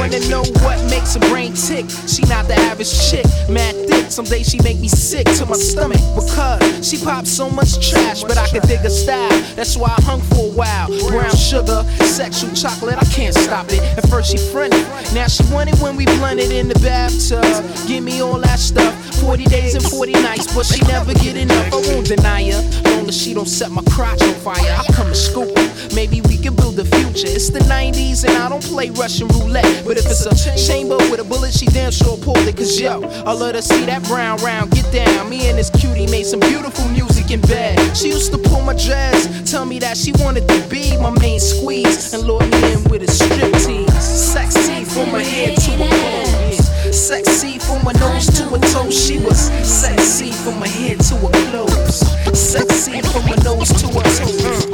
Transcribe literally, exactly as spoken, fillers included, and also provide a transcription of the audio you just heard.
wanna know what makes her brain tick. She not the average chick, mad thick. Some days she make me sick to my stomach because she pops so much trash, but I can dig her style. That's why I hung for a while. Brown sugar, sexual chocolate, I can't stop it. At first she fronted, now she wanted when we blended in the bathtub. Give me all that stuff, forty days and forty nights, but she never get enough. I won't deny her, long as she don't set my crotch on fire. I come to scoop her, maybe we can build a future. It's the nineties and I don't play Russian roulette, but if it's a chamber with a bullet, she damn sure pulled it. Cause yo, I love to see that brown round get down. Me and this cutie made some beautiful music in bed. She used to pull my dress, tell me that she wanted to be my main squeeze, and lure me in with a striptease. Sexy from my head to her clothes, sexy from my nose to her toes. She was sexy from my head to her clothes, sexy from my nose to her toes.